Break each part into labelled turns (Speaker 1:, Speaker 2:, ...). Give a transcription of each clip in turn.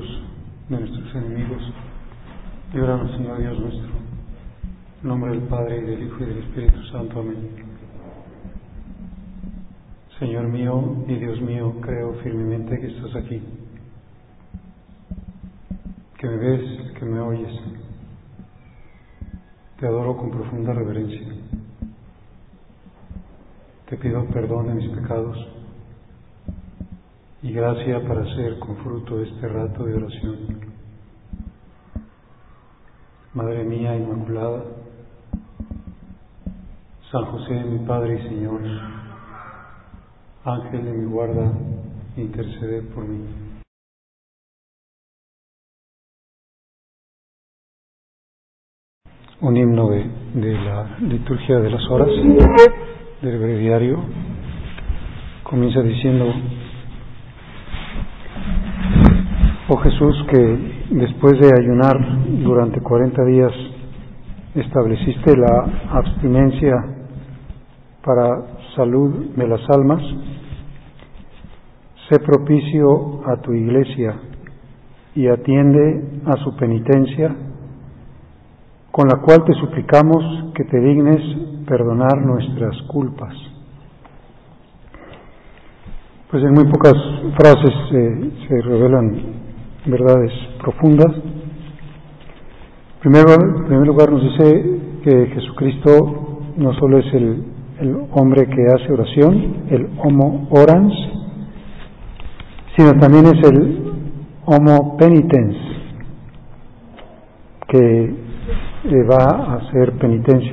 Speaker 1: de nuestros enemigos. Líbranos, Señor Dios nuestro. En nombre del Padre, y del Hijo, y del Espíritu Santo. Amén. Señor mío y Dios mío, creo firmemente que estás aquí, que me ves, que me oyes. Te adoro con profunda reverencia. Te pido perdón de mis pecados y gracia para hacer con fruto este rato de oración. Madre mía Inmaculada, San José, mi Padre y Señor, Ángel de mi guarda, interceded por mí. Un himno de la liturgia de las horas del breviario comienza diciendo: Oh Jesús, que después de ayunar durante 40 días estableciste la abstinencia para salud de las almas, sé propicio a tu Iglesia y atiende a su penitencia, con la cual te suplicamos que te dignes perdonar nuestras culpas. Pues en muy pocas frases se revelan verdades profundas. En primer lugar nos dice que Jesucristo no solo es el hombre que hace oración, el homo orans, sino también es el homo penitens, que va a hacer penitencia.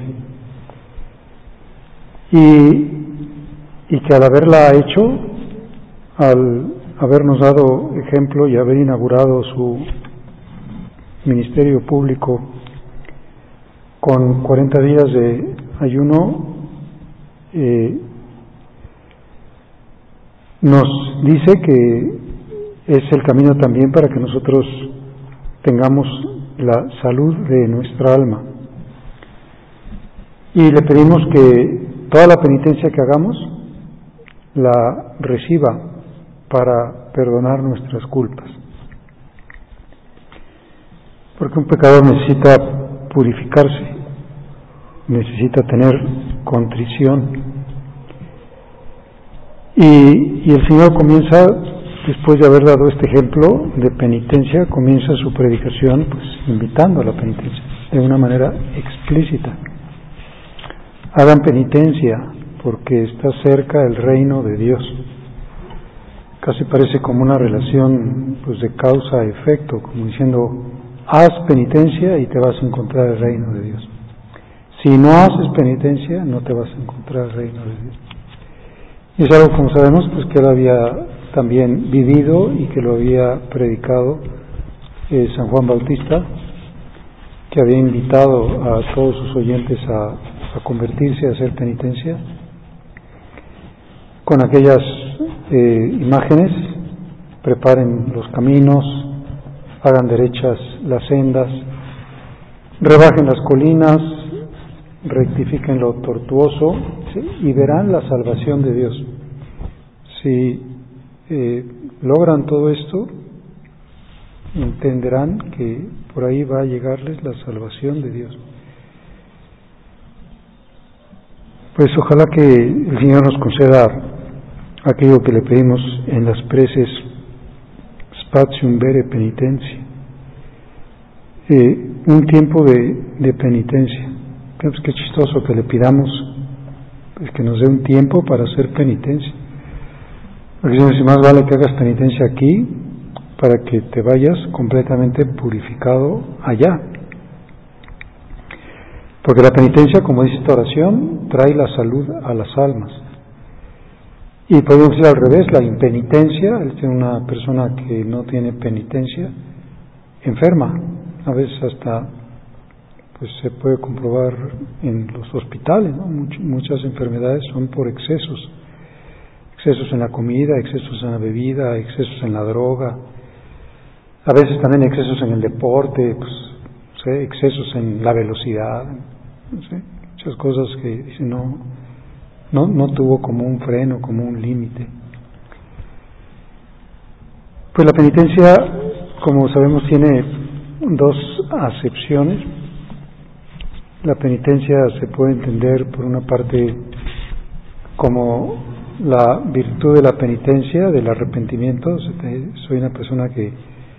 Speaker 1: Y que al haberla hecho, al habernos dado ejemplo y haber inaugurado su ministerio público con 40 días de ayuno, nos dice que es el camino también para que nosotros tengamos la salud de nuestra alma. Y le pedimos que toda la penitencia que hagamos la reciba para perdonar nuestras culpas. Porque un pecador necesita purificarse, necesita tener contrición. Y el Señor comienza, después de haber dado este ejemplo de penitencia, comienza su predicación pues invitando a la penitencia de una manera explícita. Hagan penitencia porque está cerca el reino de Dios. Casi parece como una relación pues de causa a efecto, como diciendo: haz penitencia y te vas a encontrar el reino de Dios. Si no haces penitencia, no te vas a encontrar el reino de Dios. Y es algo, como sabemos, pues que él había también vivido y que lo había predicado San Juan Bautista, que había invitado a todos sus oyentes a convertirse, a hacer penitencia, con aquellas imágenes: preparen los caminos, hagan derechas las sendas, rebajen las colinas, rectifiquen lo tortuoso, ¿sí? Y verán la salvación de Dios. Si logran todo esto, entenderán que por ahí va a llegarles la salvación de Dios. Pues ojalá que el Señor nos conceda aquello que le pedimos en las preces: spatium vere penitentia, un tiempo de penitencia. Pues qué chistoso que le pidamos pues que nos dé un tiempo para hacer penitencia. Porque si más vale que hagas penitencia aquí para que te vayas completamente purificado allá. Porque la penitencia, como dice esta oración, trae la salud a las almas. Y podemos decir al revés: la impenitencia, es una persona que no tiene penitencia, enferma. A veces hasta pues se puede comprobar en los hospitales, ¿no? Muchas enfermedades son por excesos en la comida, excesos en la bebida, excesos en la droga, a veces también excesos en el deporte, pues, ¿sí? Excesos en la velocidad, ¿sí? Muchas cosas que dicen no tuvo como un freno, como un límite. Pues la penitencia, como sabemos, tiene dos acepciones. La penitencia se puede entender por una parte como la virtud de la penitencia, del arrepentimiento. Soy una persona que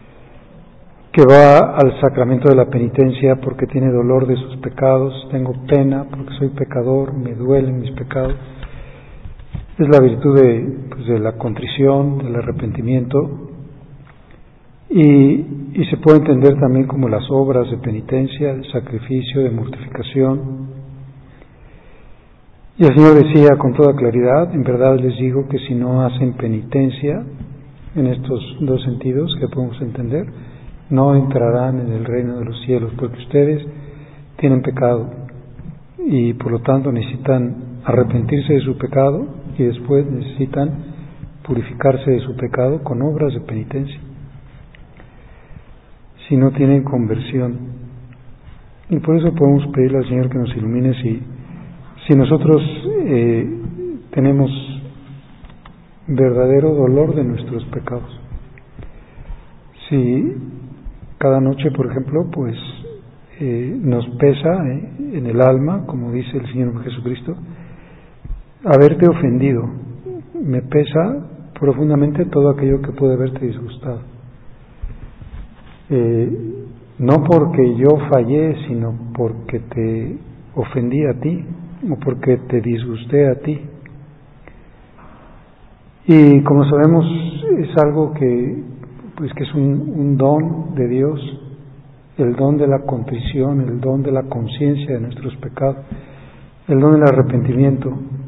Speaker 1: va al sacramento de la penitencia porque tiene dolor de sus pecados, tengo pena porque soy pecador, me duelen mis pecados. Es la virtud de la contrición, del arrepentimiento, y se puede entender también como las obras de penitencia, de sacrificio, de mortificación. Y el Señor decía con toda claridad: en verdad les digo que si no hacen penitencia en estos dos sentidos que podemos entender, no entrarán en el reino de los cielos, porque ustedes tienen pecado y por lo tanto necesitan arrepentirse de su pecado y después necesitan purificarse de su pecado con obras de penitencia. Si no tienen conversión, y por eso podemos pedirle al Señor que nos ilumine si nosotros tenemos verdadero dolor de nuestros pecados. Si cada noche, por ejemplo, pues nos pesa en el alma, como dice el Señor Jesucristo, haberte ofendido, me pesa profundamente todo aquello que puede haberte disgustado. No porque yo fallé, sino porque te ofendí a ti, o porque te disgusté a ti. Y como sabemos, es algo que es un don de Dios, el don de la contrición, el don de la conciencia de nuestros pecados, el don del arrepentimiento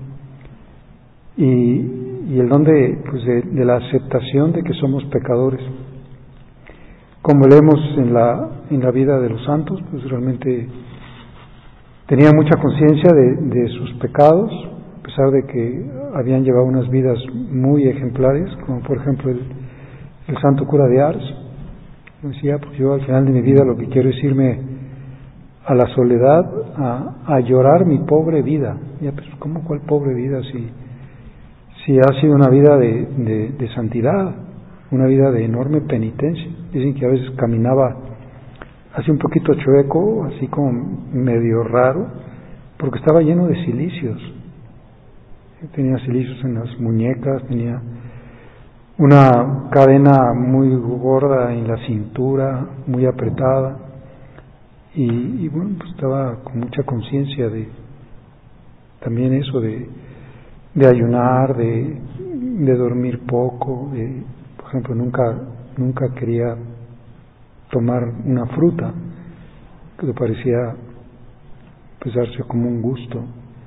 Speaker 1: y el don de la aceptación de que somos pecadores. Como leemos en la vida de los santos, pues realmente tenía mucha conciencia de sus pecados, a pesar de que habían llevado unas vidas muy ejemplares, como por ejemplo el santo cura de Ars. Decía: pues yo al final de mi vida lo que quiero es irme a la soledad a llorar mi pobre vida. Ya, pues ¿cómo cuál pobre vida? Si ha sido una vida de santidad, una vida de enorme penitencia. Dicen que a veces caminaba así un poquito chueco, así como medio raro, porque estaba lleno de cilicios. Tenía cilicios en las muñecas, tenía una cadena muy gorda en la cintura, muy apretada, y bueno, pues estaba con mucha conciencia de también eso de ayunar, de dormir poco, por ejemplo, nunca quería tomar una fruta, que le parecía pues darse como un gusto.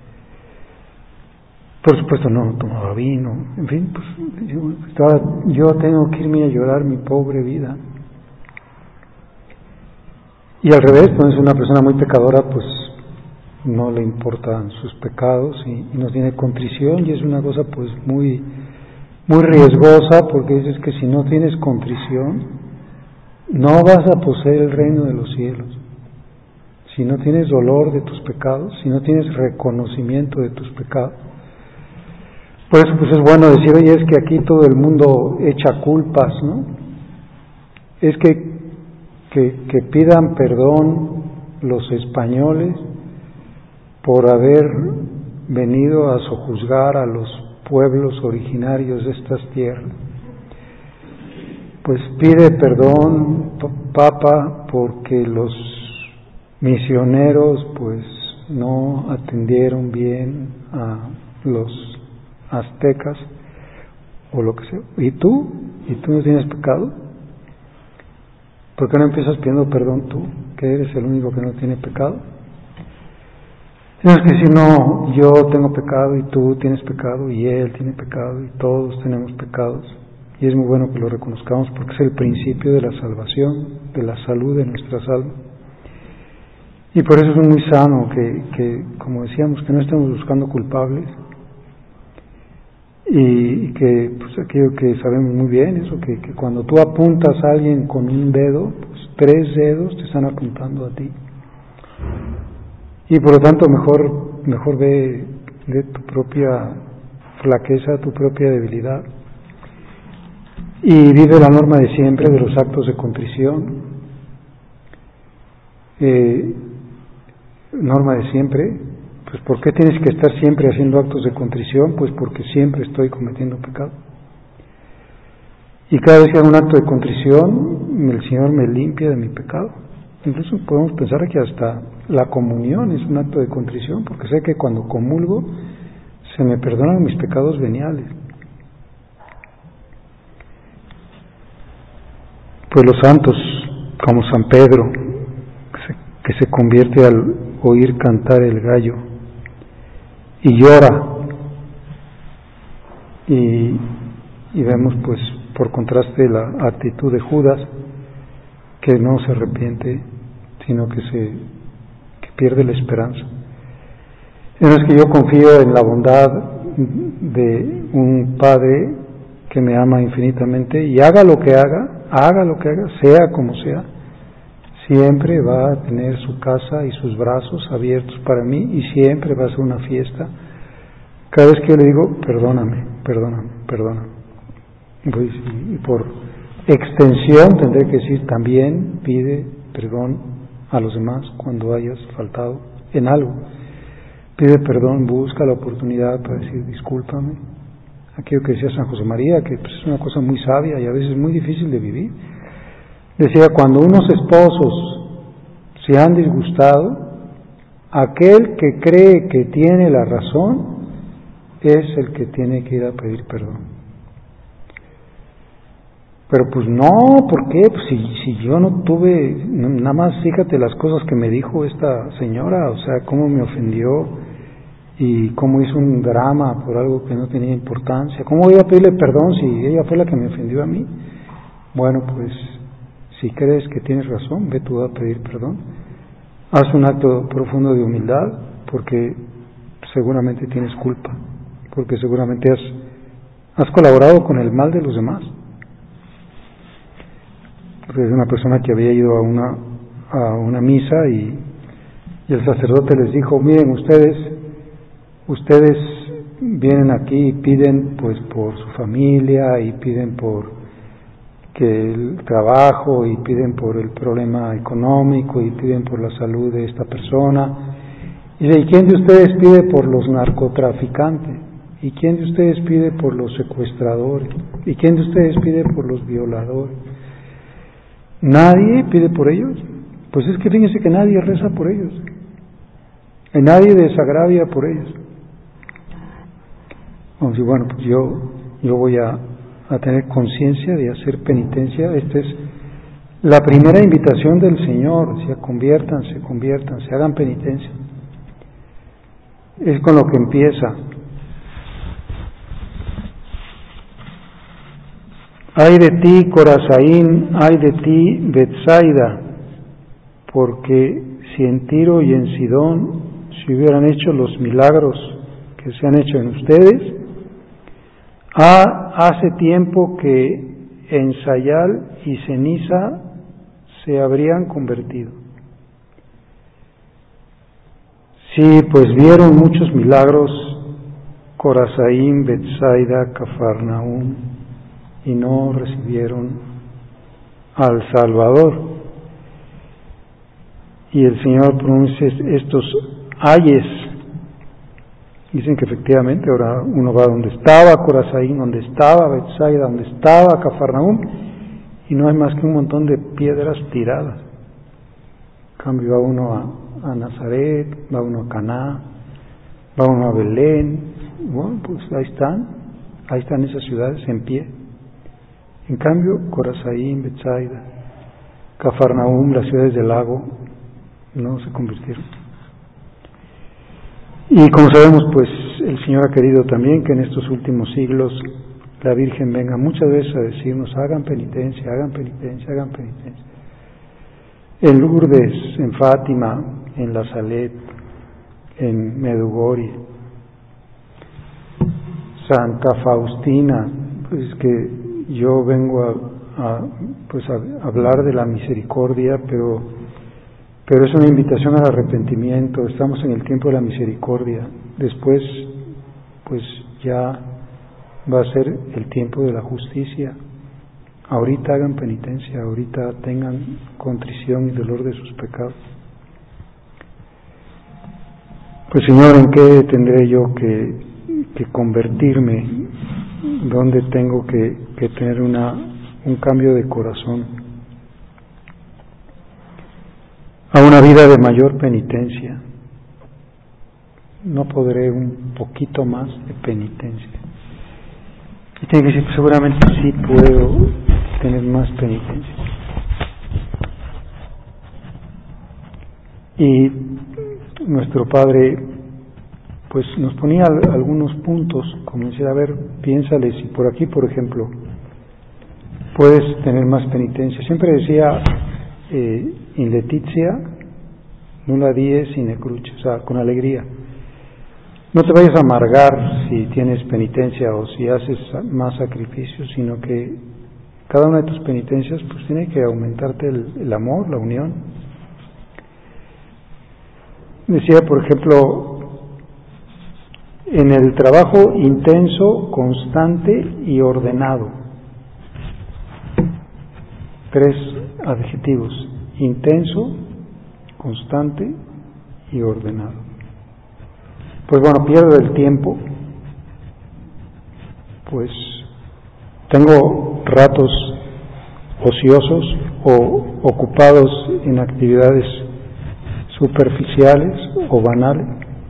Speaker 1: Por supuesto no tomaba vino, en fin, pues yo tengo que irme a llorar mi pobre vida. Y al revés, pues una persona muy pecadora, pues no le importan sus pecados y no tiene contrición, y es una cosa pues muy riesgosa, porque dices que si no tienes contrición no vas a poseer el reino de los cielos. Si no tienes dolor de tus pecados, si no tienes reconocimiento de tus pecados. Por eso pues es bueno decir: oye, es que aquí todo el mundo echa culpas, ¿no? Es que pidan perdón los españoles por haber venido a sojuzgar a los pueblos originarios de estas tierras. Pues pide perdón, Papa, porque los misioneros pues no atendieron bien a los aztecas o lo que sea. ¿Y tú no tienes pecado? ¿Por qué no empiezas pidiendo perdón tú, que eres el único que no tiene pecado? Tienes que decir: no, yo tengo pecado y tú tienes pecado y él tiene pecado y todos tenemos pecados. Y es muy bueno que lo reconozcamos, porque es el principio de la salvación, de la salud de nuestras almas. Y por eso es muy sano que como decíamos, que no estemos buscando culpables, y que pues aquello que sabemos muy bien, eso que cuando tú apuntas a alguien con un dedo, pues 3 dedos te están apuntando a ti. Y por lo tanto mejor ve tu propia flaqueza, tu propia debilidad, y vive la norma de siempre de los actos de contrición. Norma de siempre, pues ¿por qué tienes que estar siempre haciendo actos de contrición? Pues porque siempre estoy cometiendo pecado. Y cada vez que hago un acto de contrición, el Señor me limpia de mi pecado. Incluso podemos pensar que hasta la comunión es un acto de contrición, porque sé que cuando comulgo se me perdonan mis pecados veniales. Pues los santos, como San Pedro, que se convierte al oír cantar el gallo y llora, y vemos pues por contraste la actitud de Judas, que no se arrepiente, sino que pierde la esperanza. Es que yo confío en la bondad de un Padre que me ama infinitamente, y haga lo que haga, sea como sea, siempre va a tener su casa y sus brazos abiertos para mí, y siempre va a ser una fiesta. Cada vez que yo le digo, perdóname, y por extensión tendré que decir, también pide perdón a los demás cuando hayas faltado en algo. Pide perdón, busca la oportunidad para decir, discúlpame. Aquello que decía San José María, que pues es una cosa muy sabia y a veces muy difícil de vivir. Decía, cuando unos esposos se han disgustado, aquel que cree que tiene la razón es el que tiene que ir a pedir perdón. Pero pues no, ¿por qué? Pues si yo no tuve, nada más fíjate las cosas que me dijo esta señora, o sea, cómo me ofendió y cómo hizo un drama por algo que no tenía importancia. ¿Cómo voy a pedirle perdón si ella fue la que me ofendió a mí? Bueno, pues si crees que tienes razón, ve tú a pedir perdón. Haz un acto profundo de humildad, porque seguramente tienes culpa, porque seguramente has colaborado con el mal de los demás. Porque es una persona que había ido a una misa y el sacerdote les dijo, miren, ustedes vienen aquí y piden pues por su familia y piden por que el trabajo y piden por el problema económico y piden por la salud de esta persona. Y dice, ¿y quién de ustedes pide por los narcotraficantes? ¿Y quién de ustedes pide por los secuestradores? ¿Y quién de ustedes pide por los violadores? ¿Nadie pide por ellos? Pues es que fíjense que nadie reza por ellos, y nadie desagravia por ellos. Vamos a decir, bueno, pues yo voy a tener conciencia de hacer penitencia. Esta es la primera invitación del Señor, o sea, conviértanse, hagan penitencia. Es con lo que empieza. Ay de ti, Corazaín, ay de ti, Betsaida, porque si en Tiro y en Sidón se hubieran hecho los milagros que se han hecho en ustedes, hace tiempo que en sayal y ceniza se habrían convertido. Sí, pues vieron muchos milagros Corazaín, Betsaida, Cafarnaúm, y no recibieron al Salvador. Y el Señor pronuncia estos ayes. Dicen que efectivamente ahora uno va donde estaba Corazaín, donde estaba Betsaida, donde estaba Cafarnaúm, y no hay más que un montón de piedras tiradas. En cambio va uno a Nazaret, va uno a Caná, va uno a Belén, bueno, pues ahí están esas ciudades en pie. En cambio, Corazaín, Betsaida, Cafarnaúm, las ciudades del lago, no se convirtieron. Y como sabemos, pues el Señor ha querido también que en estos últimos siglos la Virgen venga muchas veces a decirnos, hagan penitencia, hagan penitencia, hagan penitencia. En Lourdes, en Fátima, en La Salet, en Medjugorje, Santa Faustina, pues que yo vengo a hablar de la misericordia, pero es una invitación al arrepentimiento. Estamos en el tiempo de la misericordia. Después, pues ya va a ser el tiempo de la justicia, ahorita hagan penitencia, ahorita tengan contrición y dolor de sus pecados. Pues Señor, ¿en qué tendré yo que convertirme? ¿Dónde tengo que tener un cambio de corazón? A una vida de mayor penitencia. No podré un poquito más de penitencia. Y tiene que decir, pues seguramente sí puedo tener más penitencia. Y nuestro Padre pues nos ponía algunos puntos, como decir, a ver, piénsale si por aquí, por ejemplo, puedes tener más penitencia. Siempre decía, in letizia nulla dies sine cruce, o sea, con alegría. No te vayas a amargar si tienes penitencia o si haces más sacrificios, sino que cada una de tus penitencias pues tiene que aumentarte el amor, la unión. Decía, por ejemplo, en el trabajo intenso, constante y ordenado. 3 adjetivos: intenso, constante y ordenado. Pues bueno, pierdo el tiempo, pues tengo ratos ociosos o ocupados en actividades superficiales o banales.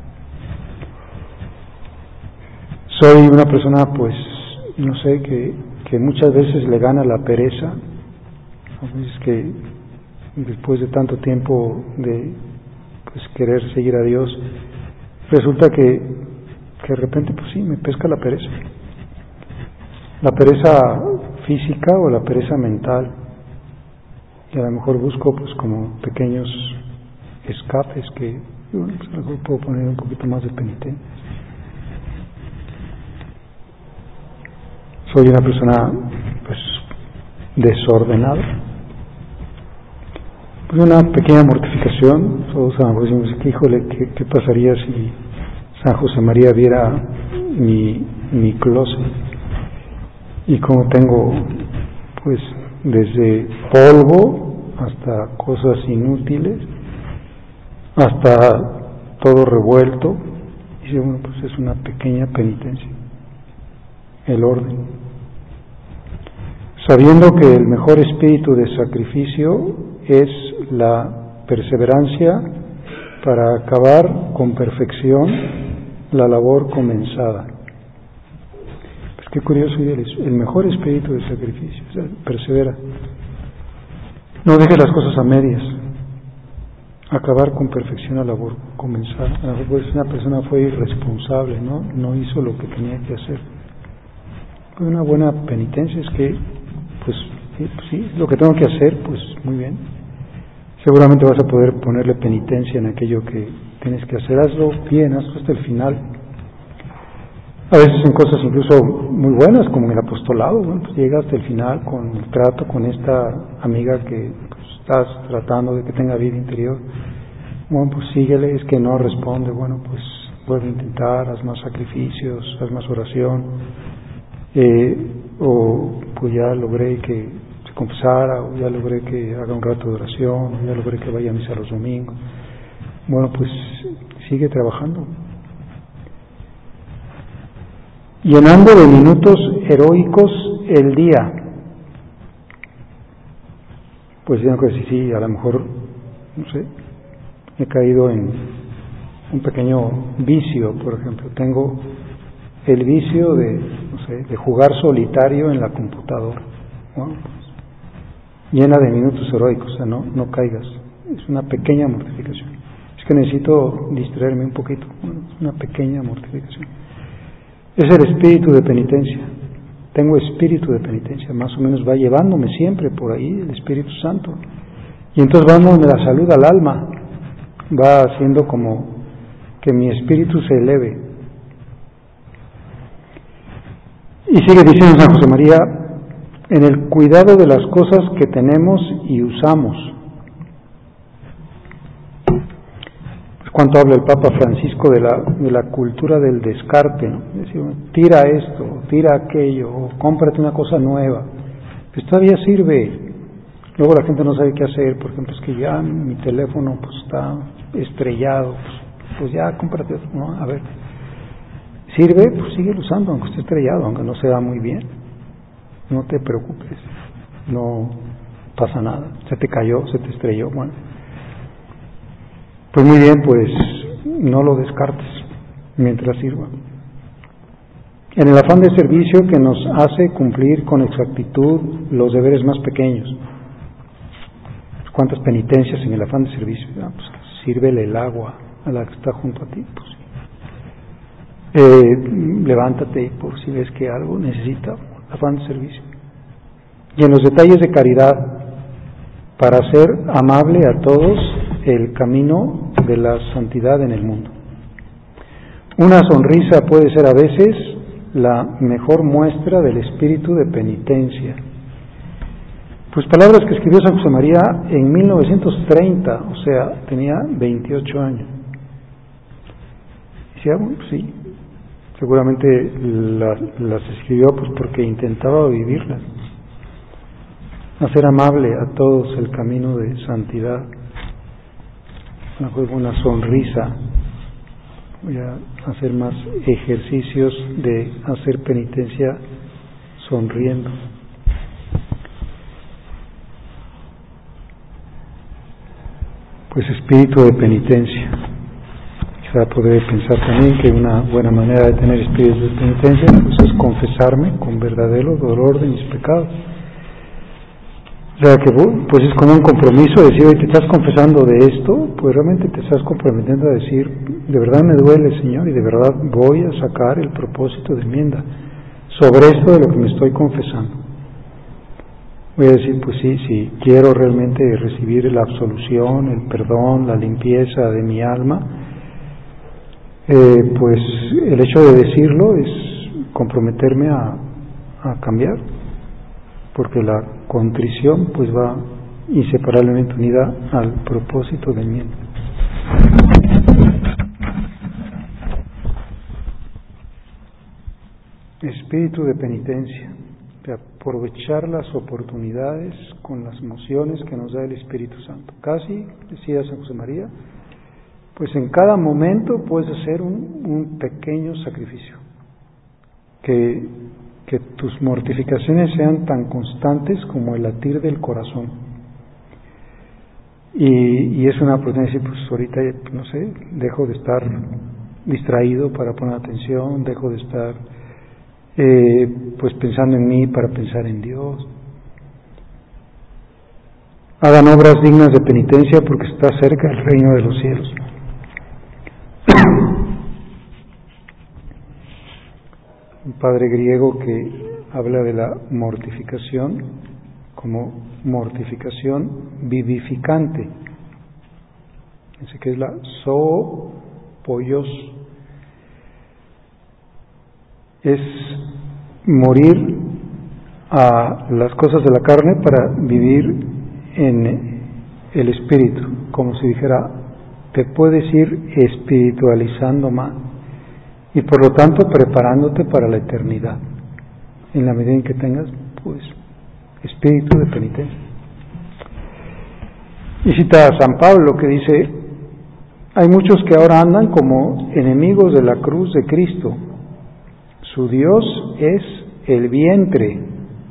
Speaker 1: Soy una persona, pues, no sé, que muchas veces le gana la pereza. A veces que después de tanto tiempo de pues querer seguir a Dios, resulta que de repente, pues sí, me pesca la pereza. La pereza física o la pereza mental. Y a lo mejor busco, pues, como pequeños escapes que, bueno, pues a lo mejor puedo poner un poquito más de penitencia. Soy una persona, pues, desordenada. Pues una pequeña mortificación. Todos a lo mejor decimos, híjole, ¿qué pasaría si San José María viera mi closet? Y como tengo, pues, desde polvo hasta cosas inútiles, hasta todo revuelto. Y dice, bueno, pues es una pequeña penitencia. El orden. Sabiendo que el mejor espíritu de sacrificio es la perseverancia para acabar con perfección la labor comenzada. Pues qué curioso, el mejor espíritu de sacrificio, o sea, persevera. No deje las cosas a medias. Acabar con perfección la labor comenzada. A lo mejor pues una persona fue irresponsable, no hizo lo que tenía que hacer. Una buena penitencia es que, pues sí, lo que tengo que hacer, pues muy bien. Seguramente vas a poder ponerle penitencia en aquello que tienes que hacer. Hazlo bien, hazlo hasta el final. A veces en cosas incluso muy buenas, como en el apostolado, bueno, pues llega hasta el final con el trato con esta amiga que pues, estás tratando de que tenga vida interior. Bueno, pues síguele, es que no responde, bueno, pues vuelve a intentar, haz más sacrificios, haz más oración. O pues ya logré que se confesara, o ya logré que haga un rato de oración, o ya logré que vaya a misa los domingos. Bueno, pues sigue trabajando, llenando de minutos heroicos el día. Pues tengo que decir, sí, a lo mejor, no sé, he caído en un pequeño vicio, por ejemplo. Tengo el vicio de jugar solitario en la computadora. Bueno, pues, llena de minutos heroicos, o sea, no caigas. Es una pequeña mortificación. Es que necesito distraerme un poquito. Bueno, es una pequeña mortificación. Es el espíritu de penitencia. Tengo espíritu de penitencia, más o menos va llevándome siempre por ahí el Espíritu Santo. Y entonces va dándome la salud al alma, va haciendo como que mi espíritu se eleve. Y sigue diciendo San José María, en el cuidado de las cosas que tenemos y usamos. Cuánto habla el Papa Francisco de la cultura del descarte, ¿no? Decir, tira esto, tira aquello, o cómprate una cosa nueva. pues todavía sirve. Luego la gente no sabe qué hacer, por ejemplo, es que ya mi teléfono pues está estrellado, pues ya cómprate otro, ¿no? A ver, sirve, pues sigue usando, aunque esté estrellado, aunque no se va muy bien, no te preocupes, no pasa nada, se te cayó, se te estrelló, bueno, pues muy bien, pues no lo descartes mientras sirva. En el afán de servicio que nos hace cumplir con exactitud los deberes más pequeños. ¿Cuántas penitencias en el afán de servicio? Pues sírvele el agua a la que está junto a ti. Pues, levántate por si ves que algo necesita afán de servicio. Y en los detalles de caridad, para hacer amable a todos el camino de la santidad en el mundo. Una sonrisa puede ser a veces la mejor muestra del espíritu de penitencia. Pues palabras que escribió San José María en 1930, o sea, tenía 28 años. Decía, bueno, sí, seguramente las escribió pues porque intentaba vivirlas. Hacer amable a todos el camino de santidad. Una sonrisa. Voy a hacer más ejercicios de hacer penitencia sonriendo. Pues espíritu de penitencia. Quizá podré pensar también que una buena manera de tener espíritu de penitencia pues es confesarme con verdadero dolor de mis pecados. O sea que pues es como un compromiso decir, oye, te estás confesando de esto, pues realmente te estás comprometiendo a decir, de verdad me duele, Señor, y de verdad voy a sacar el propósito de enmienda sobre esto de lo que me estoy confesando. Voy a decir, pues sí, si quiero realmente recibir la absolución, el perdón, la limpieza de mi alma, pues el hecho de decirlo es comprometerme a cambiar, porque la contrición pues va inseparablemente unida al propósito de enmienda. Espíritu de penitencia. De aprovechar las oportunidades con las mociones que nos da el Espíritu Santo. Casi, decía San José María, pues en cada momento puedes hacer un pequeño sacrificio. Que tus mortificaciones sean tan constantes como el latir del corazón. Y es una oportunidad de decir, pues ahorita, no sé, dejo de estar distraído para poner atención, dejo de estar pues pensando en mí para pensar en Dios. Hagan obras dignas de penitencia porque está cerca el reino de los cielos. Un padre griego que habla de la mortificación como mortificación vivificante. Dice que es la zoopollos. Es morir a las cosas de la carne para vivir en el espíritu, como si dijera, te puedes ir espiritualizando más y por lo tanto preparándote para la eternidad, en la medida en que tengas pues espíritu de penitencia. Y cita a San Pablo que dice, hay muchos que ahora andan como enemigos de la cruz de Cristo. Su Dios es el vientre.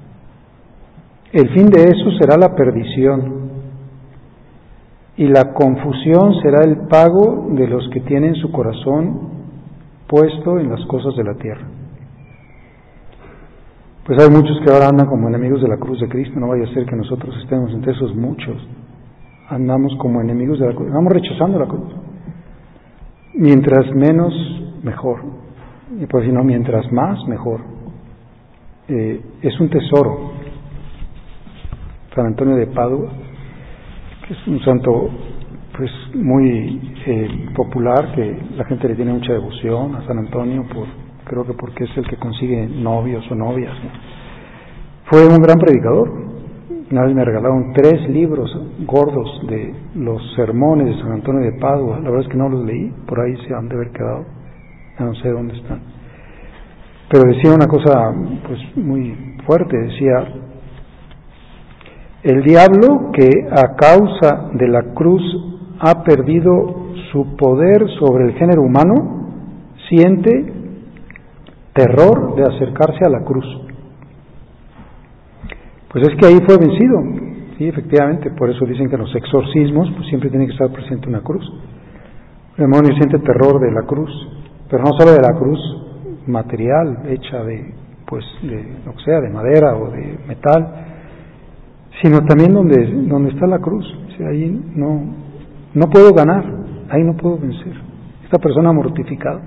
Speaker 1: El fin de eso será la perdición. Y la confusión será el pago de los que tienen su corazón puesto en las cosas de la tierra. Pues hay muchos que ahora andan como enemigos de la cruz de Cristo. No vaya a ser que nosotros estemos entre esos muchos. Andamos como enemigos de la cruz. Vamos rechazando la cruz. Mientras menos, mejor. Y por si no, mientras más, mejor. Es un tesoro. San Antonio de Padua, que es un santo pues muy popular, que la gente le tiene mucha devoción a San Antonio, creo que porque es el que consigue novios o novias, ¿no? Fue un gran predicador. Una vez me regalaron 3 libros gordos de los sermones de San Antonio de Padua. La verdad es que no los leí, por ahí se han de haber quedado, no sé dónde están. Pero decía una cosa pues muy fuerte, decía, El diablo, que a causa de la cruz ha perdido su poder sobre el género humano, siente terror de acercarse a la cruz. Pues es que ahí fue vencido. Sí, efectivamente, por eso dicen que en los exorcismos pues siempre tiene que estar presente una cruz. El demonio siente terror de la cruz, pero no solo de la cruz material, hecha de lo que sea, de madera o de metal, sino también donde está la cruz. O sea, ahí no puedo ganar, ahí no puedo vencer. Esta persona mortificada.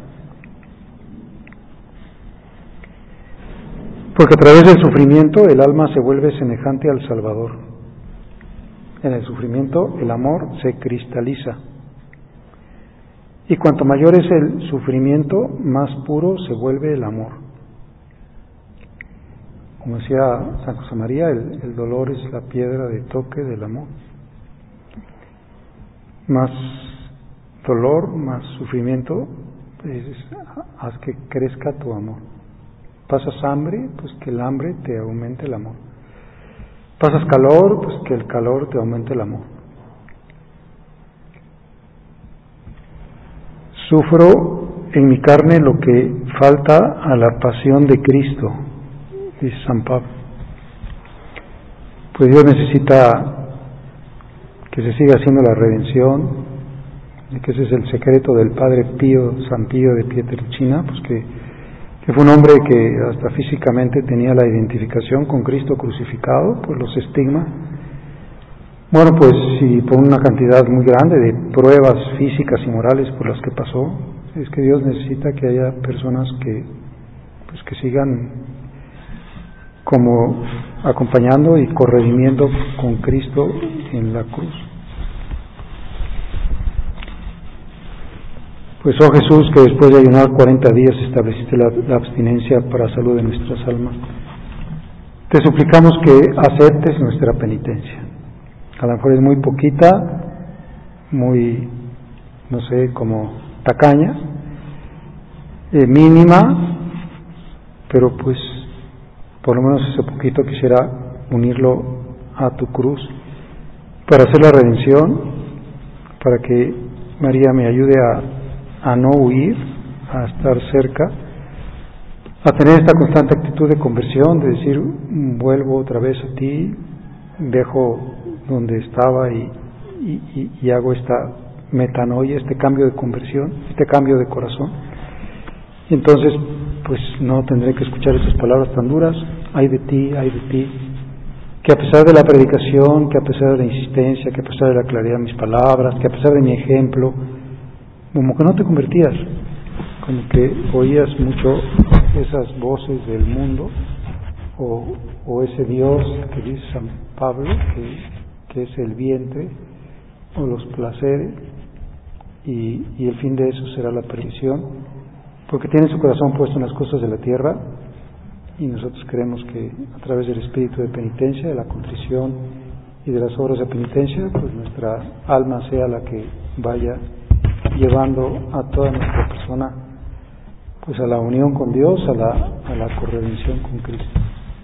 Speaker 1: Porque a través del sufrimiento el alma se vuelve semejante al Salvador. En el sufrimiento el amor se cristaliza. Y cuanto mayor es el sufrimiento, más puro se vuelve el amor. Como decía San José María, el dolor es la piedra de toque del amor. Más dolor, más sufrimiento, pues haz que crezca tu amor. Pasas hambre, pues que el hambre te aumente el amor. Pasas calor, pues que el calor te aumente el amor. Sufro en mi carne lo que falta a la pasión de Cristo, dice San Pablo. Pues Dios necesita que se siga haciendo la redención, y que ese es el secreto del Padre Pío, San Pío de Pietrelcina, pues que fue un hombre que hasta físicamente tenía la identificación con Cristo crucificado por los estigmas. Bueno, pues si por una cantidad muy grande de pruebas físicas y morales por las que pasó, es que Dios necesita que haya personas que sigan como acompañando y corredimiendo con Cristo en la cruz. Pues, oh Jesús, que después de ayunar 40 días estableciste la abstinencia para salud de nuestras almas, te suplicamos que aceptes nuestra penitencia. A lo mejor es muy poquita, muy, no sé, como tacaña, mínima, pero pues por lo menos ese poquito quisiera unirlo a tu cruz para hacer la redención, para que María me ayude a no huir, a estar cerca, a tener esta constante actitud de conversión, de decir, vuelvo otra vez a ti, dejo donde estaba y hago esta metanoia, este cambio de conversión, este cambio de corazón. Y entonces, pues no tendré que escuchar esas palabras tan duras, ay de ti, que a pesar de la predicación, que a pesar de la insistencia, que a pesar de la claridad de mis palabras, que a pesar de mi ejemplo, como que no te convertías, como que oías mucho esas voces del mundo, o ese Dios que dice San Pablo, que es el vientre, o los placeres, y el fin de eso será la perdición, porque tiene su corazón puesto en las cosas de la tierra, y nosotros queremos que a través del espíritu de penitencia, de la contrición y de las obras de penitencia, pues nuestra alma sea la que vaya llevando a toda nuestra persona pues a la unión con Dios, a la corredención con Cristo.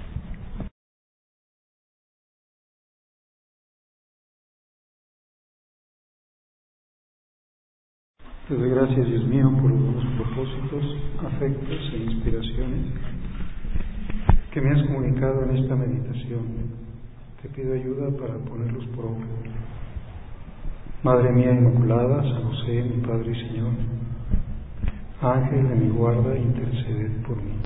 Speaker 1: Te doy gracias, Dios mío, por los buenos propósitos, afectos e inspiraciones que me has comunicado en esta meditación. Te pido ayuda para ponerlos por obra. Madre mía Inmaculada, San José, mi Padre y Señor, Ángel de mi guarda, interceded por mí.